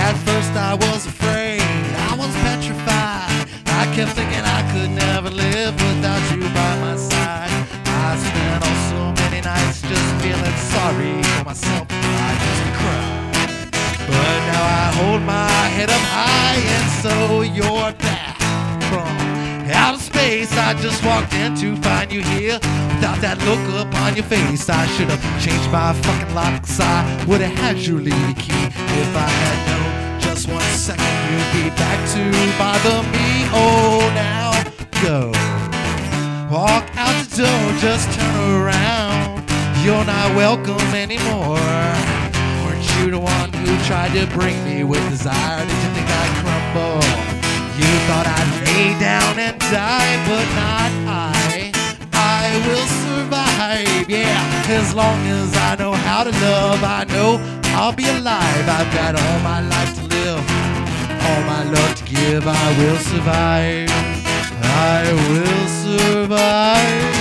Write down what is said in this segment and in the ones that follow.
At first I was afraid, I was petrified. I kept thinking I could never live without you by my side. I spent so many nights just feeling sorry for myself. I used to cry, but now I hold my head up high, and so you're back from outer space. I just walked in to find you here without that look upon your face. I should have changed my fucking locks. I would have had you leave the key. If I had known just 1 second you'd be back to bother me. Oh, now go. Walk out the door, just turn around. You're not welcome anymore. Weren't you the one who tried to bring me with desire? Did you think I'd crumble? You thought I'd lay down and die, but not I. I will survive, yeah. As long as I know how to love, I know I'll be alive. I've got all my life to live, all my love to give. I will survive, I will survive.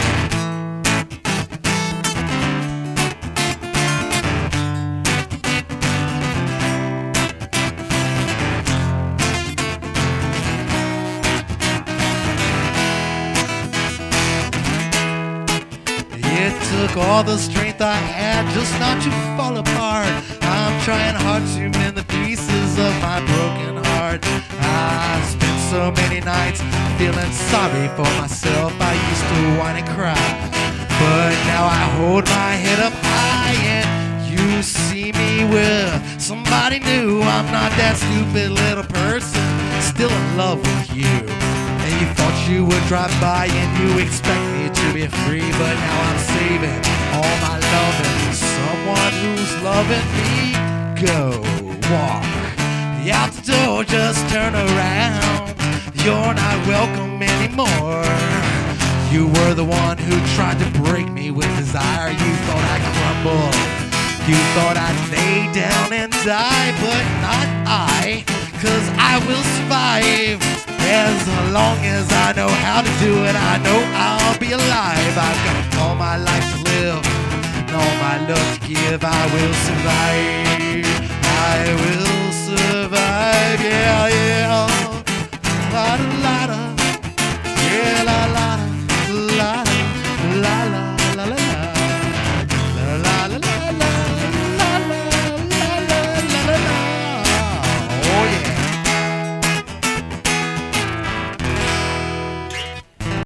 It took all the strength I had just not to fall apart. I'm trying hard to mend the pieces of my broken heart. I spent so many nights feeling sorry for myself. I used to whine and cry, but now I hold my head up high, and you see me with somebody new. I'm not that stupid little person, still in love with you. And you thought you would drive by and you expect me to be free, but now I'm saving all my loving for someone who's loving me. Go, walk out the door, just turn around. You're not welcome anymore. You were the one who tried to break me with desire. You thought I'd crumble, you thought I'd lay down and die, but not I, 'cause I will survive. As long as I know how to do it, I know I'll be alive. I've got all my life to live, and all my love to give. I will survive.